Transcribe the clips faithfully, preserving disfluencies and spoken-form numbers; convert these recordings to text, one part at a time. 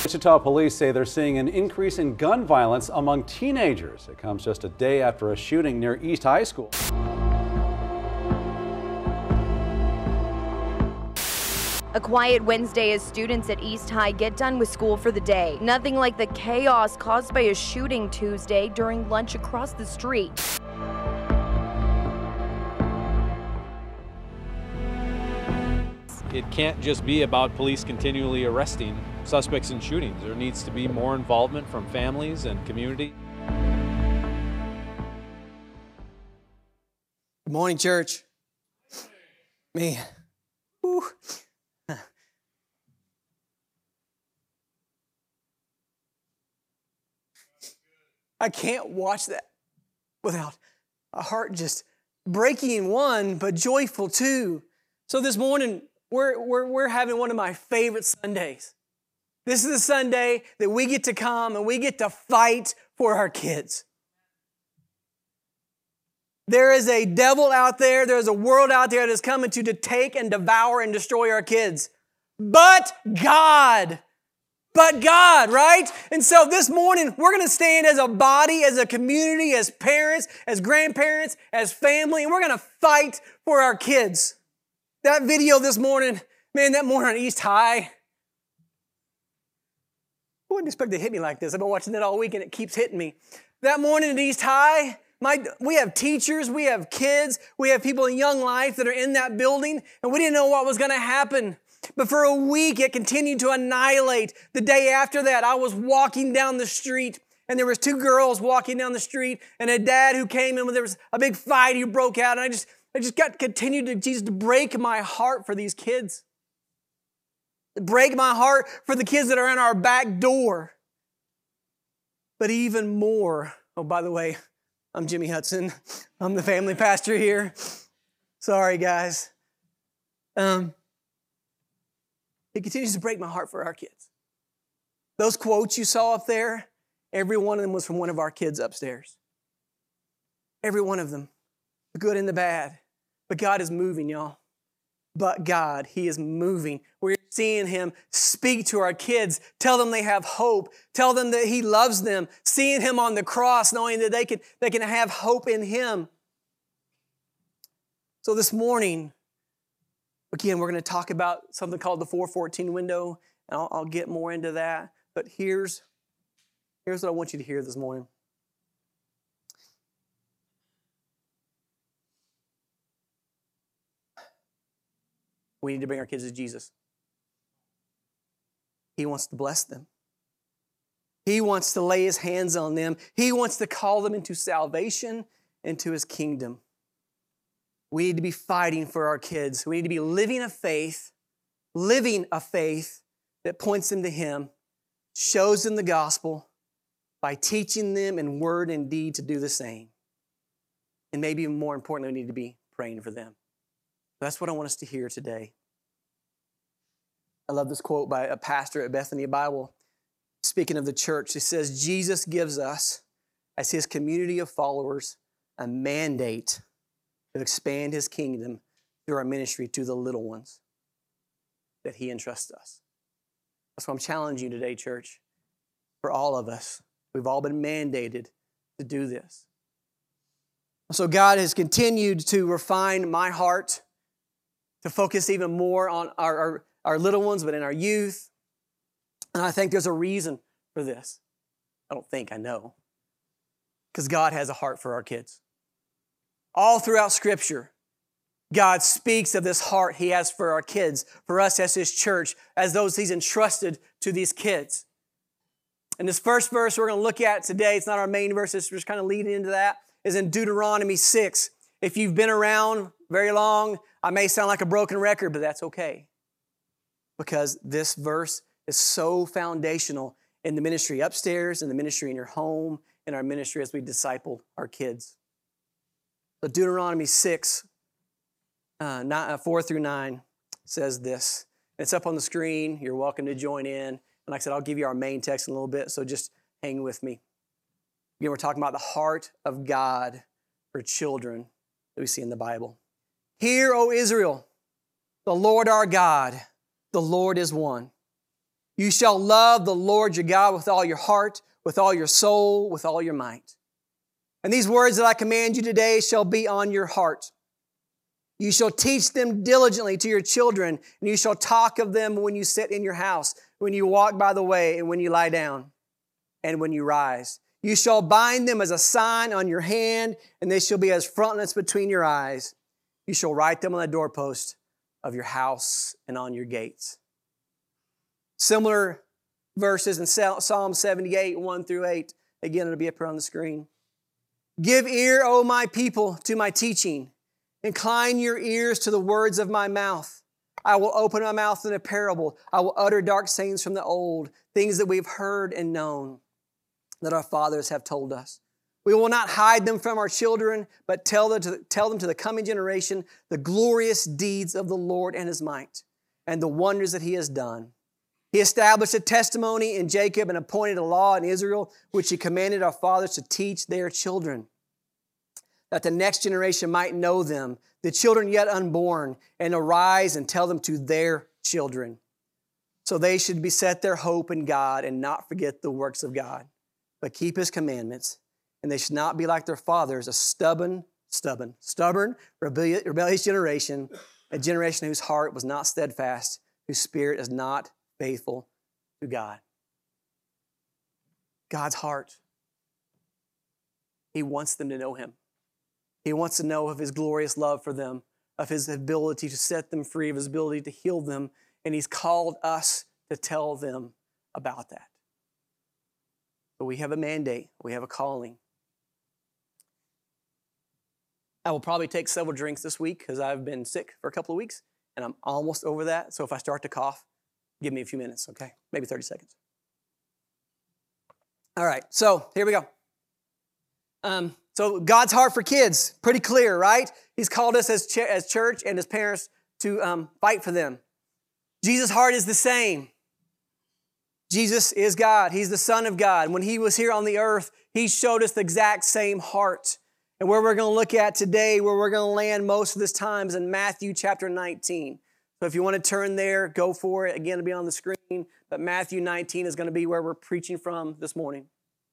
Wichita police say they're seeing an increase in gun violence among teenagers. It comes just a day after a shooting near East High School. A quiet Wednesday as students at East High get done with school for the day. Nothing like the chaos caused by a shooting Tuesday during lunch across the street. It can't just be about police continually arresting suspects in shootings. There needs to be more involvement from families and community. Good morning, church. Man. Whew. I can't watch that without a heart just breaking one, but joyful too. So this morning, we're, we're, we're having one of my favorite Sundays. This is the Sunday that we get to come and we get to fight for our kids. There is a devil out there, there's a world out there that is coming to, to take and devour and destroy our kids. But God, but God, right? And so this morning, we're going to stand as a body, as a community, as parents, as grandparents, as family, and we're going to fight for our kids. That video this morning, man, that morning on East High, I wouldn't expect it to hit me like this. I've been watching it all week and it keeps hitting me. That morning at East High, my, we have teachers, we have kids, we have people in Young Life that are in that building, and we didn't know what was going to happen. But for a week, it continued to annihilate. The day after that, I was walking down the street, and there was two girls walking down the street, and a dad who came in when there was a big fight who broke out, and I just, I just got continued to Jesus to break my heart for these kids. To break my heart for the kids that are in our back door. But even more, oh, by the way, I'm Jimmy Hudson. I'm the family pastor here. Sorry, guys. Um, it continues to break my heart for our kids. Those quotes you saw up there, every one of them was from one of our kids upstairs. Every one of them. The good and the bad. But God is moving, y'all. But God, He is moving. We're seeing Him speak to our kids, tell them they have hope, tell them that He loves them, seeing Him on the cross, knowing that they can, they can have hope in Him. So this morning, again, we're going to talk about something called the four fourteen window, and I'll, I'll get more into that. But here's, here's what I want you to hear this morning. We need to bring our kids to Jesus. He wants to bless them. He wants to lay His hands on them. He wants to call them into salvation, into His kingdom. We need to be fighting for our kids. We need to be living a faith, living a faith that points them to Him, shows them the gospel by teaching them in word and deed to do the same. And maybe even more importantly, we need to be praying for them. That's what I want us to hear today. I love this quote by a pastor at Bethany Bible. Speaking of the church, he says, Jesus gives us, as His community of followers, a mandate to expand His kingdom through our ministry to the little ones that He entrusts us. That's why I'm challenging you today, church. For all of us, we've all been mandated to do this. So God has continued to refine my heart to focus even more on our, our, our little ones, but in our youth. And I think there's a reason for this. I don't think, I know. Because God has a heart for our kids. All throughout Scripture, God speaks of this heart He has for our kids, for us as His church, as those He's entrusted to these kids. And this first verse we're going to look at today, it's not our main verse, it's just kind of leading into that, is in Deuteronomy six. If you've been around very long, I may sound like a broken record, but that's okay. Because this verse is so foundational in the ministry upstairs, in the ministry in your home, in our ministry as we disciple our kids. So Deuteronomy six, uh, nine, uh, four through nine says this. It's up on the screen. You're welcome to join in. And like I said, I'll give you our main text in a little bit, so just hang with me. Again, we're talking about the heart of God for children that we see in the Bible. Hear, O Israel, the Lord our God, the Lord is one. You shall love the Lord your God with all your heart, with all your soul, with all your might. And these words that I command you today shall be on your heart. You shall teach them diligently to your children, and you shall talk of them when you sit in your house, when you walk by the way, and when you lie down, and when you rise. You shall bind them as a sign on your hand, and they shall be as frontlets between your eyes. You shall write them on the doorpost of your house and on your gates. Similar verses in Psalm seventy-eight, one through eight. Again, it'll be up here on the screen. Give ear, O my people, to my teaching. Incline your ears to the words of my mouth. I will open my mouth in a parable. I will utter dark sayings from the old, things that we've heard and known, that our fathers have told us. We will not hide them from our children, but tell them to, tell them to the coming generation the glorious deeds of the Lord and His might, and the wonders that He has done. He established a testimony in Jacob and appointed a law in Israel, which He commanded our fathers to teach their children, that the next generation might know them, the children yet unborn, and arise and tell them to their children. So they should be set their hope in God and not forget the works of God, but keep His commandments. And they should not be like their fathers, a stubborn, stubborn, stubborn, rebellious, rebellious generation, a generation whose heart was not steadfast, whose spirit is not faithful to God. God's heart. He wants them to know Him. He wants to know of His glorious love for them, of His ability to set them free, of His ability to heal them, and He's called us to tell them about that. But we have a mandate. We have a calling. I will probably take several drinks this week because I've been sick for a couple of weeks, and I'm almost over that. So if I start to cough, give me a few minutes, okay? Maybe thirty seconds. All right, so here we go. Um, so God's heart for kids, pretty clear, right? He's called us as, ch- as church and as parents to um, fight for them. Jesus' heart is the same. Jesus is God. He's the Son of God. When He was here on the earth, He showed us the exact same heart. And where we're going to look at today, where we're going to land most of this time is in Matthew chapter nineteen. So if you want to turn there, go for it. Again, it'll be on the screen. But Matthew nineteen is going to be where we're preaching from this morning.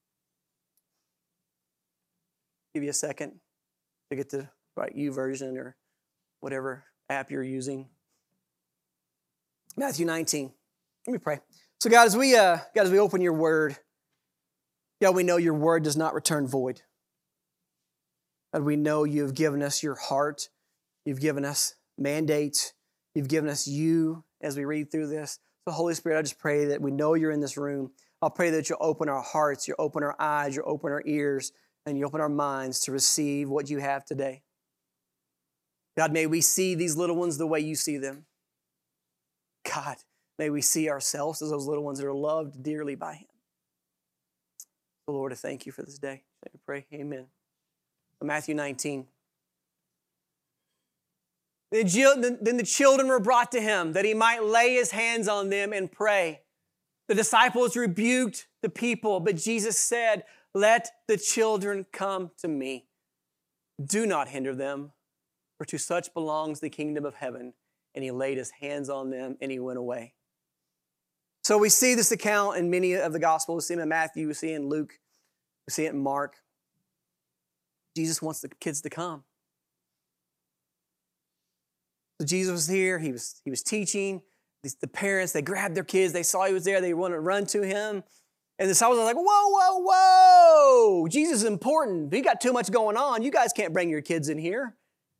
Give you a second to get the right U version or whatever app you're using. Matthew nineteen. Let me pray. So God, as we uh, God, as we open your word, God, we know your word does not return void. God, we know you've given us your heart. You've given us mandates. You've given us you as we read through this. So Holy Spirit, I just pray that we know you're in this room. I'll pray that you'll open our hearts, you'll open our eyes, you'll open our ears, and you open our minds to receive what you have today. God, may we see these little ones the way you see them. God, may we see ourselves as those little ones that are loved dearly by Him. So Lord, I thank you for this day. I pray, amen. Matthew nineteen. Then the children were brought to Him that He might lay His hands on them and pray. The disciples rebuked the people, but Jesus said, "Let the children come to me. Do not hinder them, for to such belongs the kingdom of heaven." And He laid His hands on them and He went away. So we see this account in many of the Gospels. We see it in Matthew, we see it in Luke, we see it in Mark. Jesus wants the kids to come. So Jesus was here, he was, he was teaching. The parents, they grabbed their kids, they saw He was there, they wanted to run to Him. And the disciples were like, whoa, whoa, whoa, Jesus is important. He got too much going on. You guys can't bring your kids in here.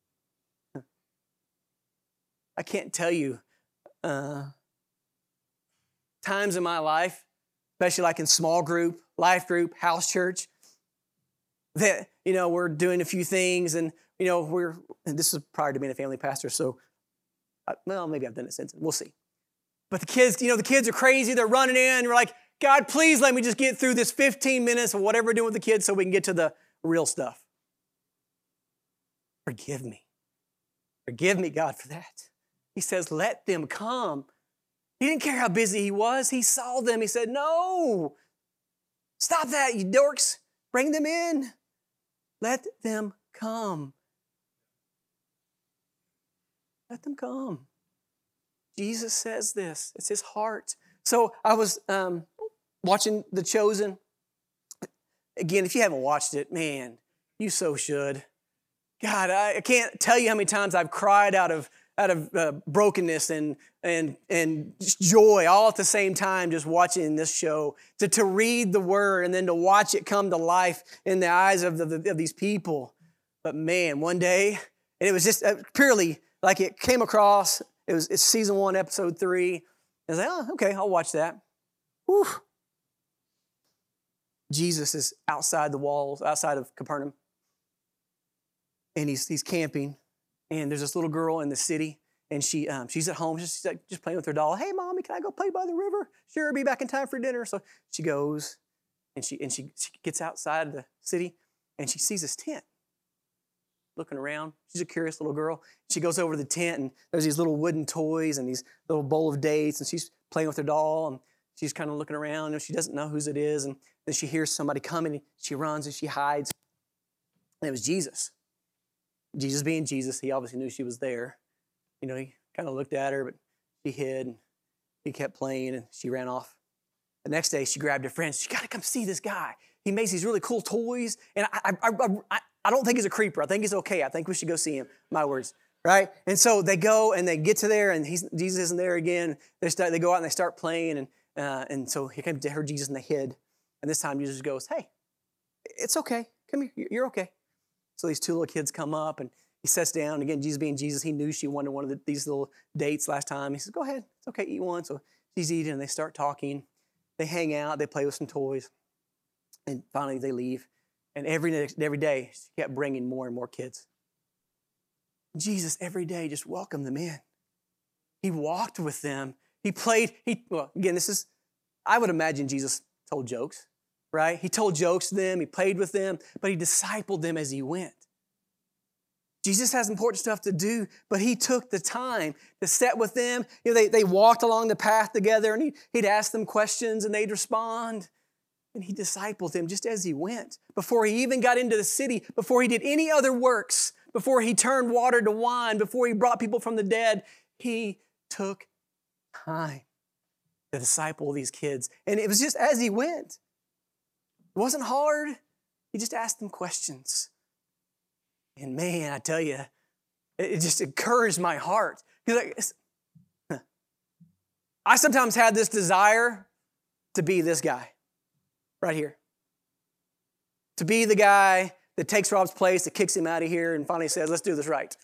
I can't tell you uh, times in my life, especially like in small group, life group, house church, that, you know, we're doing a few things and, you know, we're, and this is prior to being a family pastor, so, I, well, maybe I've done it since, we'll see. But the kids, you know, the kids are crazy, they're running in, and we're like, God, please let me just get through this fifteen minutes of whatever we're doing with the kids so we can get to the real stuff. Forgive me. Forgive me, God, for that. He says, let them come. He didn't care how busy he was. He saw them. He said, no, stop that, you dorks. Bring them in. Let them come. Let them come. Jesus says this. It's His heart. So I was um, watching The Chosen. Again, if you haven't watched it, man, you so should. God, I, I can't tell you how many times I've cried out of out of uh, brokenness and and and just joy all at the same time, just watching this show. To to read the Word and then to watch it come to life in the eyes of the, of these people. But man, one day, and it was just purely like it came across. It was it's season one, episode three. I was like, oh, okay, I'll watch that. Whew. Jesus is outside the walls, outside of Capernaum. And he's he's camping. And there's this little girl in the city. And she um, she's at home. She's like, just playing with her doll. Hey, Mommy, can I go play by the river? Sure, I'll be back in time for dinner. So she goes. And she and she, she gets outside the city. And she sees this tent. Looking around. She's a curious little girl. She goes over to the tent. And there's these little wooden toys and these little bowl of dates. And she's playing with her doll. And she's kind of looking around. And she doesn't know whose it is. And then she hears somebody coming. And she runs and she hides. And it was Jesus. Jesus being Jesus, he obviously knew she was there. You know, he kind of looked at her, but she hid. And he kept playing, and she ran off. The next day, she grabbed her friends. She got to come see this guy. He makes these really cool toys, and I, I, I, I don't think he's a creeper. I think he's okay. I think we should go see him. My words, right? And so they go, and they get to there, and he's, Jesus isn't there again. They start. They go out and they start playing, and uh, and so he came to her Jesus, and they hid. And this time, Jesus goes, "Hey, it's okay. Come here. You're okay." So these two little kids come up, and he sits down. Again, Jesus being Jesus, he knew she wanted one of the, these little dates last time. He says, "Go ahead. It's okay. Eat one." So she's eating, and they start talking. They hang out. They play with some toys. And finally, they leave. And every, every day, she kept bringing more and more kids. Jesus, every day, just welcomed them in. He walked with them. He played. He Well, again, this is, I would imagine Jesus told jokes. Right? He told jokes to them, he played with them, but he discipled them as he went. Jesus has important stuff to do, but he took the time to sit with them. You know, they, they walked along the path together, and he, he'd ask them questions, and they'd respond. And he discipled them just as he went. Before he even got into the city, before he did any other works, before he turned water to wine, before he brought people from the dead, he took time to disciple these kids. And it was just as he went. It wasn't hard. He just asked them questions. And man, I tell you, it just encouraged my heart. Because I, I sometimes had this desire to be this guy right here. To be the guy that takes Rob's place, that kicks him out of here and finally says, let's do this right.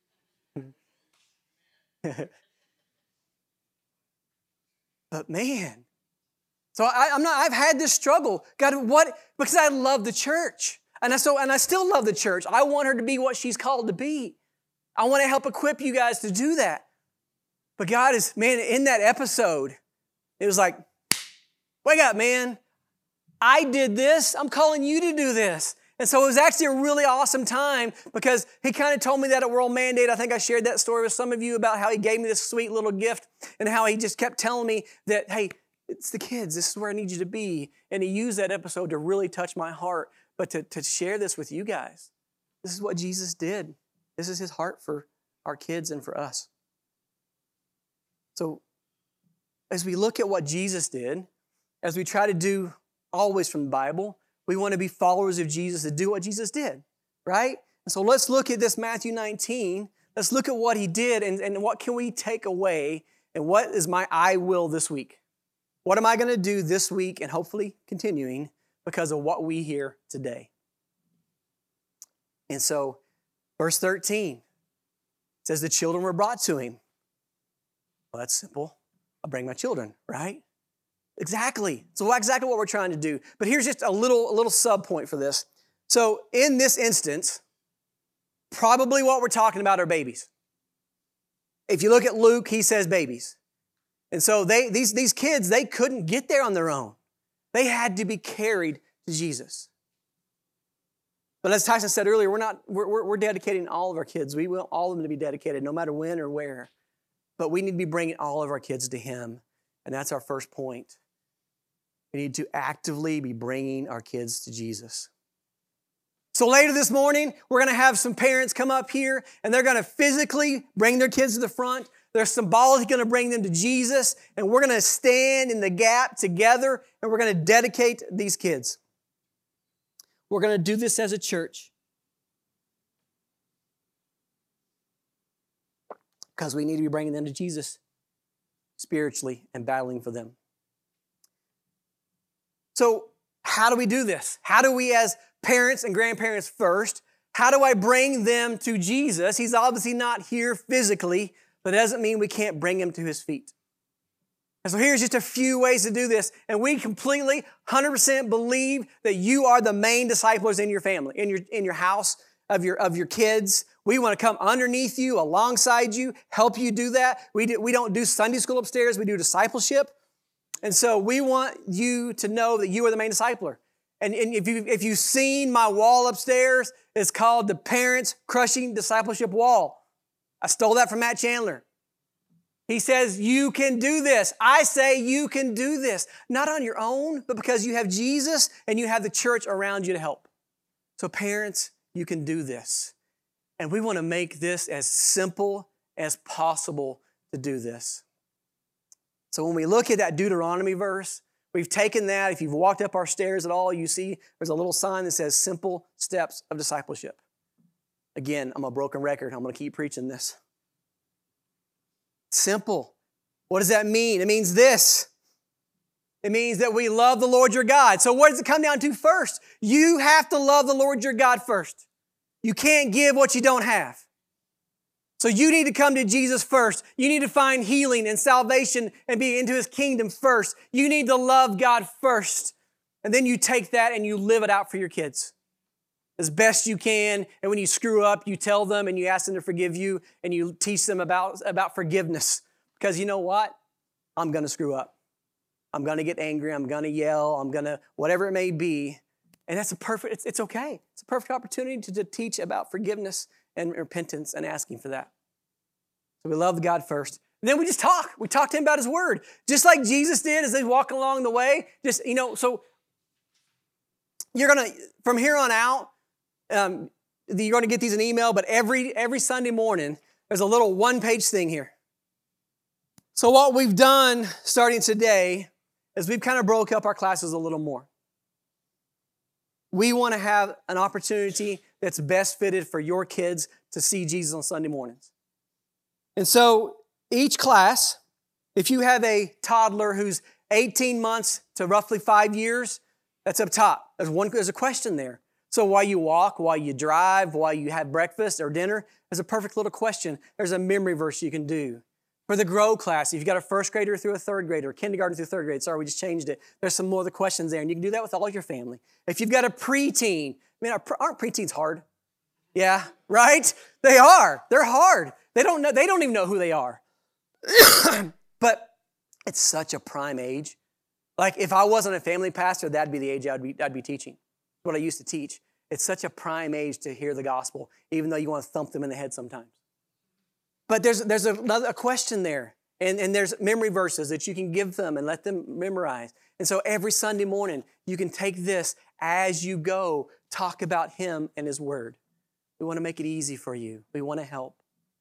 But man, So I, I'm not, I've had this struggle. God, what? Because I love the church. And I, so, and I still love the church. I want her to be what she's called to be. I want to help equip you guys to do that. But God is, man, in that episode, it was like, wake up, man. I did this. I'm calling you to do this. And so it was actually a really awesome time because he kind of told me that at World Mandate. I think I shared that story with some of you about how he gave me this sweet little gift and how he just kept telling me that, hey, it's the kids. This is where I need you to be. And he used that episode to really touch my heart, but to, to share this with you guys. This is what Jesus did. This is his heart for our kids and for us. So as we look at what Jesus did, as we try to do always from the Bible, we want to be followers of Jesus to do what Jesus did, right? And so let's look at this Matthew nineteen. Let's look at what he did and, and what can we take away and what is my I will this week? What am I going to do this week and hopefully continuing because of what we hear today? And so verse thirteen says the children were brought to him. Well, that's simple. I'll bring my children, right? Exactly. So exactly what we're trying to do. But here's just a little, a little sub point for this. So in this instance, probably what we're talking about are babies. If you look at Luke, he says babies. And so they these, these kids, they couldn't get there on their own. They had to be carried to Jesus. But as Tyson said earlier, we're not we're, we're, we're dedicating all of our kids. We want all of them to be dedicated, no matter when or where. But we need to be bringing all of our kids to him. And that's our first point. We need to actively be bringing our kids to Jesus. So later this morning, we're going to have some parents come up here, and they're going to physically bring their kids to the front. They're symbolically going to bring them to Jesus, and we're going to stand in the gap together, and we're going to dedicate these kids. We're going to do this as a church because we need to be bringing them to Jesus spiritually and battling for them. So, how do we do this? How do we, as parents and grandparents first, how do I bring them to Jesus? He's obviously not here physically, but it doesn't mean we can't bring him to his feet. And so here's just a few ways to do this. And we completely, one hundred percent believe that you are the main disciplers in your family, in your, in your house, of your, of your kids. We want to come underneath you, alongside you, help you do that. We, do, we don't do Sunday school upstairs. We do discipleship. And so we want you to know that you are the main discipler. And, and if, you, if you've seen my wall upstairs, it's called the Parents Crushing Discipleship Wall. I stole that from Matt Chandler. He says, you can do this. I say you can do this. Not on your own, but because you have Jesus and you have the church around you to help. So parents, you can do this. And we want to make this as simple as possible to do this. So when we look at that Deuteronomy verse, we've taken that. If you've walked up our stairs at all, you see there's a little sign that says simple steps of discipleship. Again, I'm a broken record. I'm going to keep preaching this. Simple. What does that mean? It means this. It means that we love the Lord your God. So what does it come down to first? You have to love the Lord your God first. You can't give what you don't have. So you need to come to Jesus first. You need to find healing and salvation and be into his kingdom first. You need to love God first. And then you take that and you live it out for your kids as best you can. And when you screw up, you tell them and you ask them to forgive you and you teach them about, about forgiveness. Because you know what? I'm going to screw up. I'm going to get angry. I'm going to yell. I'm going to, whatever it may be. And that's a perfect, it's, it's okay. It's a perfect opportunity to, to teach about forgiveness and repentance and asking for that. So we love God first. And then we just talk. We talk to him about his word. Just like Jesus did as they walk along the way. Just, you know, so you're going to, from here on out, um, you're going to get these in email, but every, every Sunday morning, there's a little one-page thing here. So what we've done starting today is we've kind of broke up our classes a little more. We want to have an opportunity that's best fitted for your kids to see Jesus on Sunday mornings. And so each class, if you have a toddler who's eighteen months to roughly five years, that's up top. There's one, there's a question there. So while you walk, while you drive, while you have breakfast or dinner, there's a perfect little question. There's a memory verse you can do. For the Grow class, if you've got a first grader through a third grader, kindergarten through third grade, sorry, we just changed it. There's some more of the questions there, and you can do that with all your family. If you've got a preteen, I mean, aren't preteens hard? Yeah, right? They are. They're hard. They don't know, they don't even know who they are. But it's such a prime age. Like if I wasn't a family pastor, that'd be the age I'd be, I'd be teaching. What I used to teach. It's such a prime age to hear the gospel, even though you want to thump them in the head sometimes. But there's, there's another a question there, and, and there's memory verses that you can give them and let them memorize. And so every Sunday morning, you can take this as you go, talk about him and his word. We want to make it easy for you. We want to help.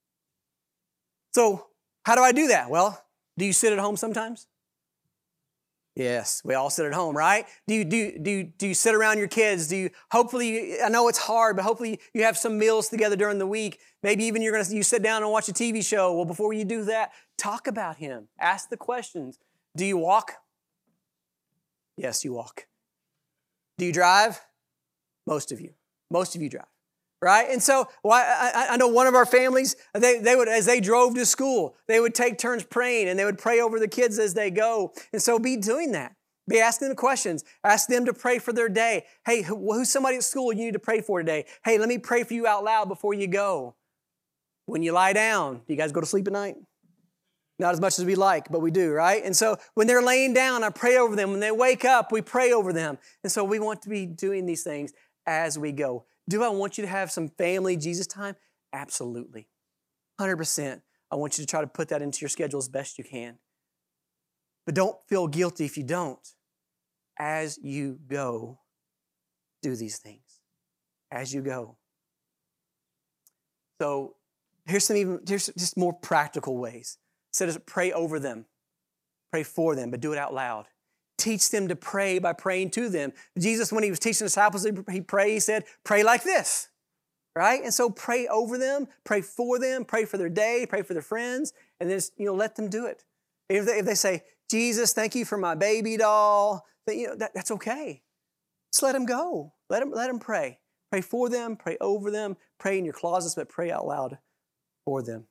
So how do I do that? Well, do you sit at home sometimes? Yes, we all sit at home, right? Do you, do, you, do, you, do you sit around your kids? Do you, hopefully, I know it's hard, but hopefully you have some meals together during the week. Maybe even you're going to, you sit down and watch a T V show. Well, before you do that, talk about him. Ask the questions. Do you walk? Yes, you walk. Do you drive? Most of you. Most of you drive. Right? And so well, I, I know one of our families, they, they would, as they drove to school, they would take turns praying and they would pray over the kids as they go. And so be doing that. Be asking them questions. Ask them to pray for their day. Hey, who, who's somebody at school you need to pray for today? Hey, let me pray for you out loud before you go. When you lie down, do you guys go to sleep at night? Not as much as we like, but we do, right? And so when they're laying down, I pray over them. When they wake up, we pray over them. And so we want to be doing these things as we go. Do I want you to have some family Jesus time? Absolutely. one hundred percent. I want you to try to put that into your schedule as best you can. But don't feel guilty if you don't. As you go, do these things. As you go. So here's some even, here's just more practical ways. Instead of pray over them, pray for them, but do it out loud. Teach them to pray by praying to them. Jesus, when he was teaching the disciples, he prayed, he said, pray like this, right? And so pray over them, pray for them, pray for their day, pray for their friends, and then just, you know, let them do it. If they, if they say, Jesus, thank you for my baby doll, then, you know, that, that's okay. Just let them go. Let them, let them pray. Pray for them, pray over them, pray in your closets, but pray out loud for them.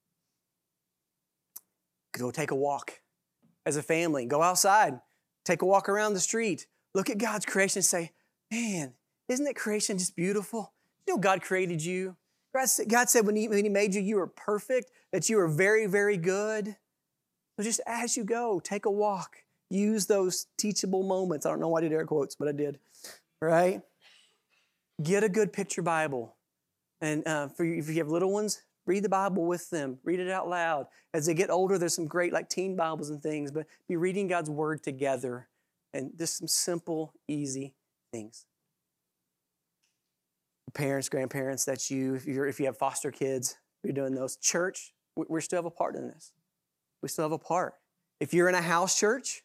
Go take a walk as a family. Go outside. Take a walk around the street. Look at God's creation and say, man, isn't that creation just beautiful? You know God created you. God said when he, when he made you, you were perfect, that you were very, very good. So just as you go, take a walk. Use those teachable moments. I don't know why I did air quotes, but I did. Right? Get a good picture Bible. And uh, for you, if you have little ones, read the Bible with them. Read it out loud. As they get older, there's some great like teen Bibles and things, but be reading God's Word together. And just some simple, easy things. Parents, grandparents, that's you. If, you're, if you have foster kids, you're doing those. Church, we, we still have a part in this. We still have a part. If you're in a house church,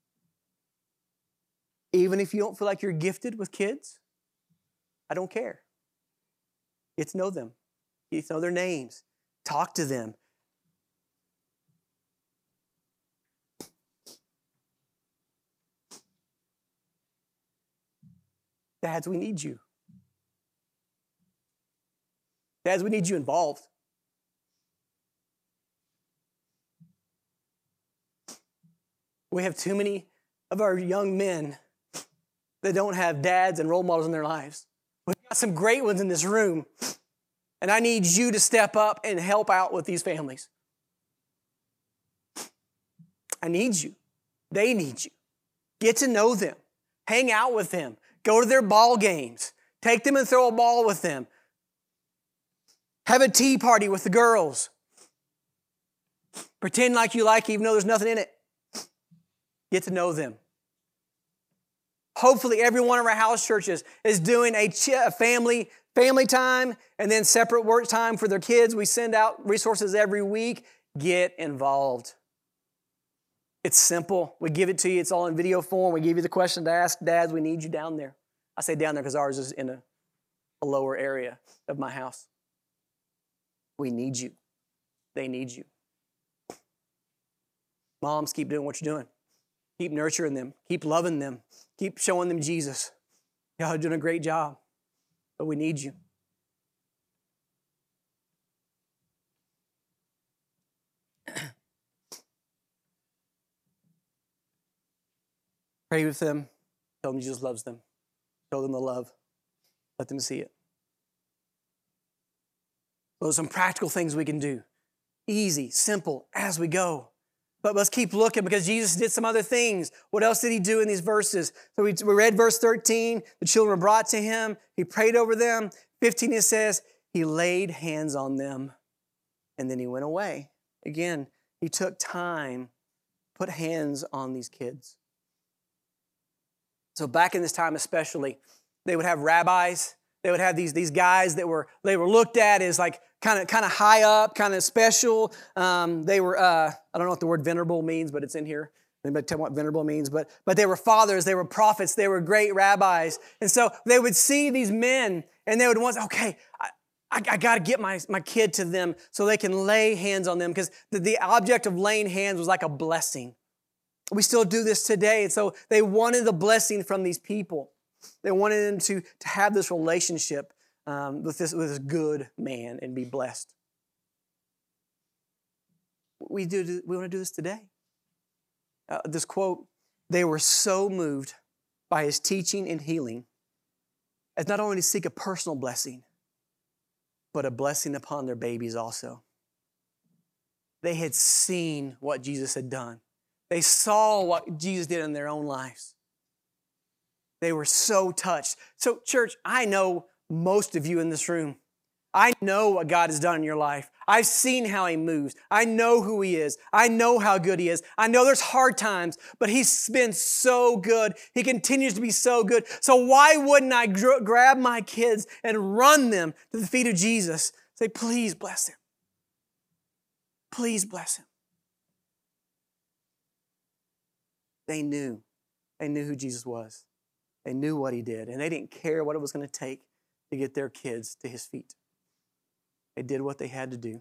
even if you don't feel like you're gifted with kids, I don't care. Get to know them. Get to know their names. Talk to them. Dads, we need you. Dads, we need you involved. We have too many of our young men that don't have dads and role models in their lives. We've got some great ones in this room, and I need you to step up and help out with these families. I need you. They need you. Get to know them. Hang out with them. Go to their ball games. Take them and throw a ball with them. Have a tea party with the girls. Pretend like you like it even though there's nothing in it. Get to know them. Hopefully every one of our house churches is doing a family, family time and then separate work time for their kids. We send out resources every week. Get involved. It's simple. We give it to you. It's all in video form. We give you the question to ask. Dads, we need you down there. I say down there because ours is in a, a lower area of my house. We need you. They need you. Moms, keep doing what you're doing. Keep nurturing them. Keep loving them. Keep showing them Jesus. Y'all are doing a great job, but we need you. Pray with them. Tell them Jesus loves them. Show them the love. Let them see it. Those are some practical things we can do. Easy, simple, as we go. But let's keep looking because Jesus did some other things. What else did he do in these verses? So we, we read verse thirteen. The children were brought to him. He prayed over them. fifteen, it says, he laid hands on them and then he went away. Again, he took time, put hands on these kids. So back in this time especially, they would have rabbis. They would have these, these guys that were, they were looked at as like kind of kind of high up, kind of special. Um, they were, uh, I don't know what the word venerable means, but it's in here. Anybody tell me what venerable means? But, but they were fathers, they were prophets, they were great rabbis. And so they would see these men and they would want, okay, I, I, I got to get my, my kid to them so they can lay hands on them because the, the object of laying hands was like a blessing. We still do this today. And so they wanted the blessing from these people. They wanted them to, to have this relationship um, with, this, with this good man and be blessed. We, do, we want to do this today. Uh, this quote, they were so moved by his teaching and healing as not only to seek a personal blessing, but a blessing upon their babies also. They had seen what Jesus had done. They saw what Jesus did in their own lives. They were so touched. So, church, I know most of you in this room. I know what God has done in your life. I've seen how he moves. I know who he is. I know how good he is. I know there's hard times, but he's been so good. He continues to be so good. So why wouldn't I gr- grab my kids and run them to the feet of Jesus? Say, please bless him. Please bless him. They knew. They knew who Jesus was. They knew what he did, and they didn't care what it was going to take to get their kids to his feet. They did what they had to do.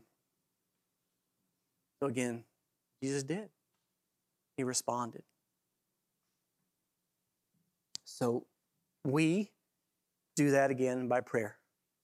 So again, Jesus did. He responded. So we do that again by prayer.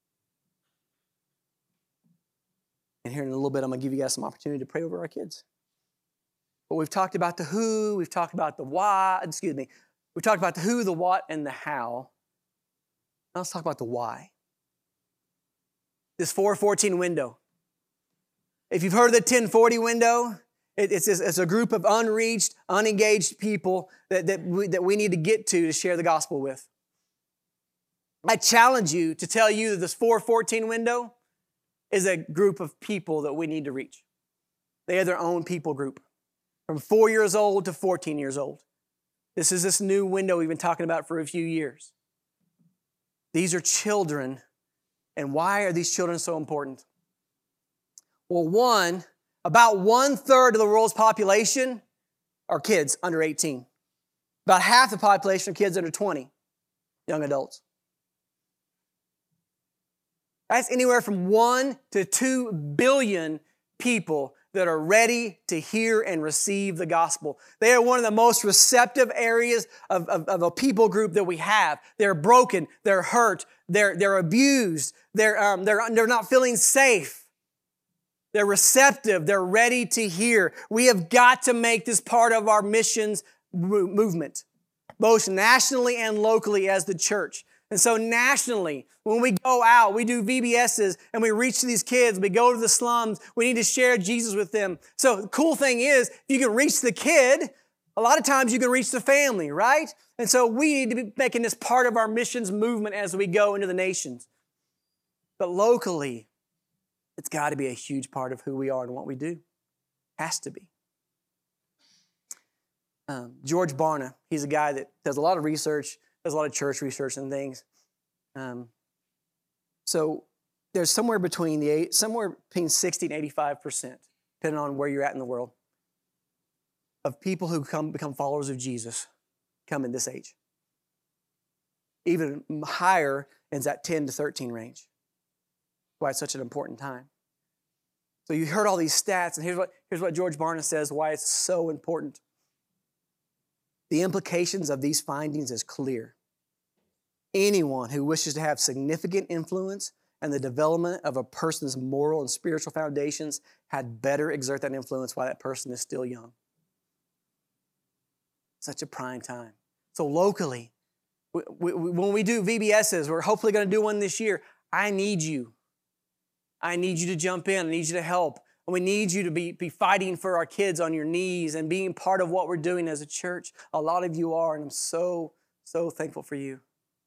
And here in a little bit, I'm going to give you guys some opportunity to pray over our kids. But we've talked about the who, we've talked about the why, excuse me. We've talked about the who, the what, and the how. Now let's talk about the why. This four fourteen window. If you've heard of the ten forty window, it, it's, it's a group of unreached, unengaged people that, that, we, that we need to get to to share the gospel with. I challenge you to tell you that this four fourteen window is a group of people that we need to reach. They are their own people group, from four years old to fourteen years old. This is this new window we've been talking about for a few years. These are children. And why are these children so important? Well, one, about one-third of the world's population are kids under eighteen. About half the population are kids under twenty, young adults. That's anywhere from one to two billion people that are ready to hear and receive the gospel. They are one of the most receptive areas of, of, of a people group that we have. They're broken, they're hurt, they're, they're abused, they're, um, they're, they're not feeling safe. They're receptive, they're ready to hear. We have got to make this part of our missions movement, both nationally and locally as the church. And so nationally, when we go out, we do V B S's and we reach these kids, we go to the slums, we need to share Jesus with them. So the cool thing is, if you can reach the kid, a lot of times you can reach the family, right? And so we need to be making this part of our missions movement as we go into the nations. But locally, it's got to be a huge part of who we are and what we do. Has to be. Um, George Barna, he's a guy that does a lot of research, does a lot of church research and things. Um, so there's somewhere between the eight, somewhere between sixty and eighty-five percent, depending on where you're at in the world, of people who come become followers of Jesus come in this age. Even higher is that ten to thirteen range. Why it's such an important time. So you heard all these stats, and here's what, here's what George Barna says, why it's so important. The implications of these findings is clear. Anyone who wishes to have significant influence in the development of a person's moral and spiritual foundations had better exert that influence while that person is still young. Such a prime time. So locally, we, we, when we do V B S's, we're hopefully going to do one this year. I need you. I need you to jump in. I need you to help. And we need you to be, be fighting for our kids on your knees and being part of what we're doing as a church. A lot of you are, and I'm so, so thankful for you.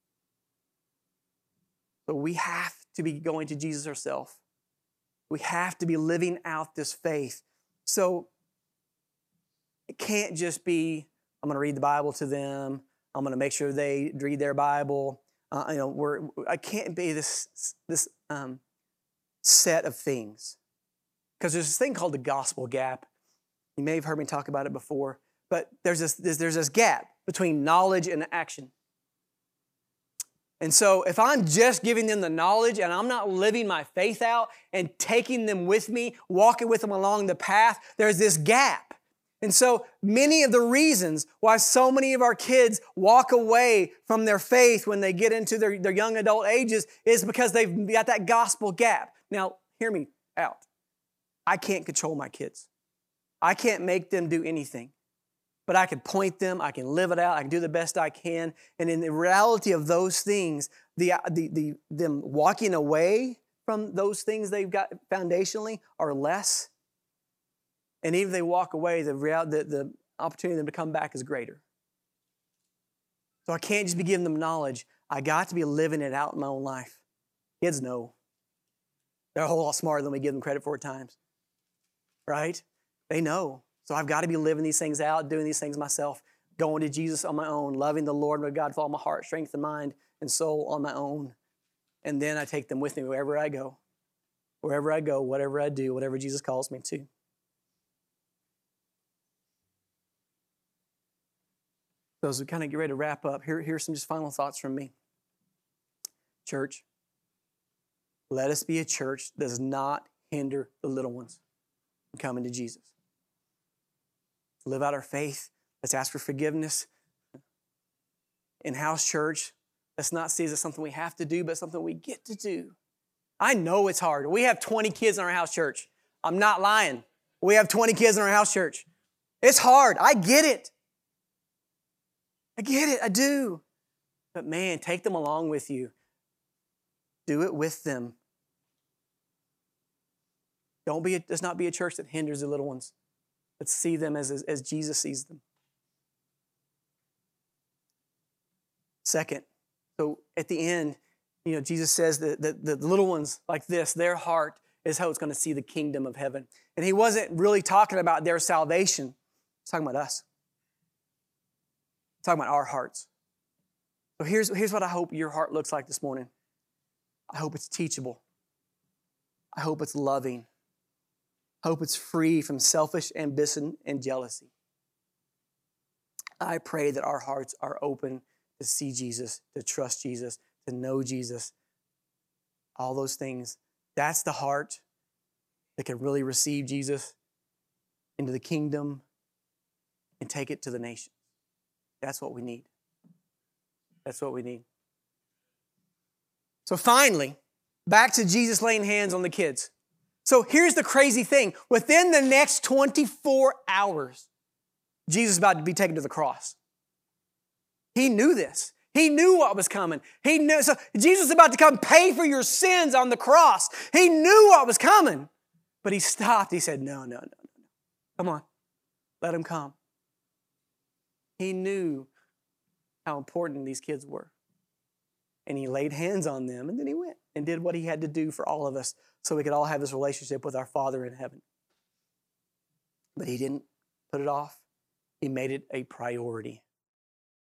But we have to be going to Jesus ourselves. We have to be living out this faith. So it can't just be, I'm going to read the Bible to them. I'm going to make sure they read their Bible. Uh, you know, we're, I can't be this, this um, set of things. Because there's this thing called the gospel gap. You may have heard me talk about it before, but there's this, there's, there's this gap between knowledge and action. And so if I'm just giving them the knowledge and I'm not living my faith out and taking them with me, walking with them along the path, there's this gap. And so many of the reasons why so many of our kids walk away from their faith when they get into their, their young adult ages is because they've got that gospel gap. Now, hear me out. I can't control my kids. I can't make them do anything. But I can point them, I can live it out, I can do the best I can. And in the reality of those things, the, the, the, them walking away from those things they've got foundationally are less. And even if they walk away, the, real, the, the opportunity for them to come back is greater. So I can't just be giving them knowledge. I got to be living it out in my own life. Kids know. They're a whole lot smarter than we give them credit for at times. Right? They know. So I've got to be living these things out, doing these things myself, going to Jesus on my own, loving the Lord my God with all my heart, strength, and mind, and soul on my own. And then I take them with me wherever I go. Wherever I go, whatever I do, whatever Jesus calls me to. So as we kind of get ready to wrap up, here, here's some just final thoughts from me. Church, let us be a church that does not hinder the little ones from coming to Jesus. Live out our faith. Let's ask for forgiveness. In house church, let's not see it as something we have to do, but something we get to do. I know it's hard. We have twenty kids in our house church. I'm not lying. We have twenty kids in our house church. It's hard. I get it. I get it. I do. But man, take them along with you. Do it with them. Don't be. A, let's not be a church that hinders the little ones. Let's see them as, as, as Jesus sees them. Second, so at the end, you know, Jesus says that, that the little ones like this, their heart is how it's going to see the kingdom of heaven. And he wasn't really talking about their salvation. He's talking about us. He's talking about our hearts. So here's, here's what I hope your heart looks like this morning. I hope it's teachable. I hope it's loving. I hope it's free from selfish ambition and jealousy. I pray that our hearts are open to see Jesus, to trust Jesus, to know Jesus. All those things. That's the heart that can really receive Jesus into the kingdom and take it to the nations. That's what we need. That's what we need. So finally, back to Jesus laying hands on the kids. So here's the crazy thing. Within the next twenty-four hours, Jesus is about to be taken to the cross. He knew this. He knew what was coming. He knew. So Jesus is about to come pay for your sins on the cross. He knew what was coming. But he stopped. He said, no, no, no, no. Come on. Let him come. He knew how important these kids were. And he laid hands on them, and then he went and did what he had to do for all of us so we could all have this relationship with our Father in heaven. But he didn't put it off. He made it a priority.